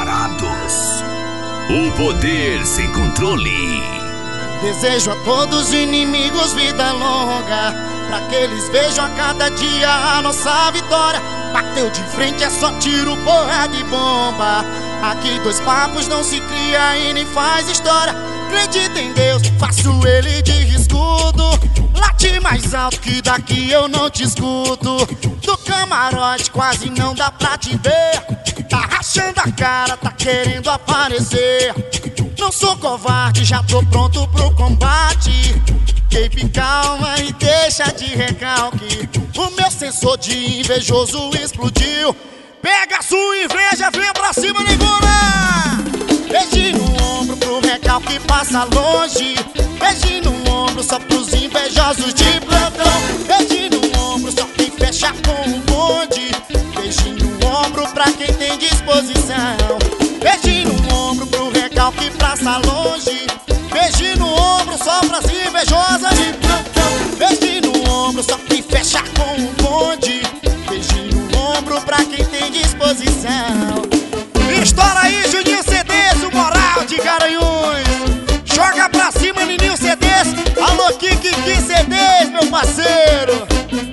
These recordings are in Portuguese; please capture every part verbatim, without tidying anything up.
Preparados. O poder sem controle. Desejo a todos os inimigos vida longa, pra que eles vejam a cada dia a nossa vitória. Bateu de frente é só tiro, porrada e bomba. Aqui dois papos não se cria e nem faz história. Acredita em Deus, faço ele de escudo. Late mais alto que daqui eu não te escuto. Do camarote quase não dá pra te ver. Tá rachando a cara, tá querendo aparecer. Não sou covarde, já tô pronto pro combate. Keep calma e deixa de recalque. O meu sensor de invejoso explodiu. Pega a sua inveja, vem pra cima, negona. Beijinho no ombro pro recalque passa longe. Beijinho no ombro só pros invejosos de plantão. Beijinho no ombro só quem fecha com o bonde. Beijinho no ombro pra quem tem disposição. Beijinho no ombro pro recalque passa longe. Beijinho no ombro só pras invejosas de plantão. Beijinho no ombro só quem fecha com o bonde. Beijinho no ombro pra quem tem disposição. Estoura aí, Juninho C Ds, o moral de Garanhuns. Joga pra cima, Nininho C Ds. Alô, Kiki C Ds, meu parceiro.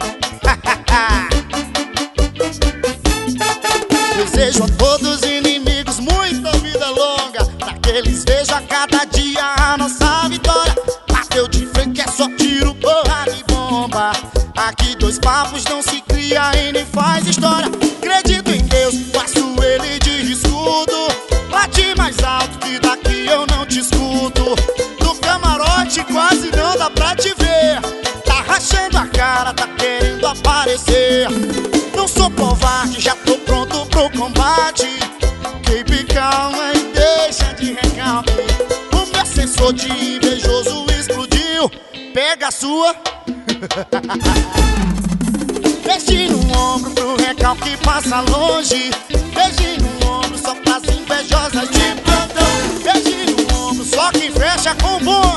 Desejo a todos os inimigos muita vida longa, pra que eles vejam a cada dia a nossa vitória. Bateu de frente é só tiro, porrada e bomba. Aqui dois papos não se cria e nem faz história. Acredito em Deus, faço ele de escudo. Bate mais alto que daqui eu não te escuto. Do camarote quase não dá pra te ver. Tá rachando a cara, tá querendo aparecer. Não sou covarde, já tô pronto pro combate. Keep calma e deixa de recalque. O meu sensor de invejoso explodiu. Pega a sua. Beijinho no ombro pro recalque passa longe. Beijinho no ombro só pras invejosas de plantão. Beijinho no ombro só quem fecha com bom.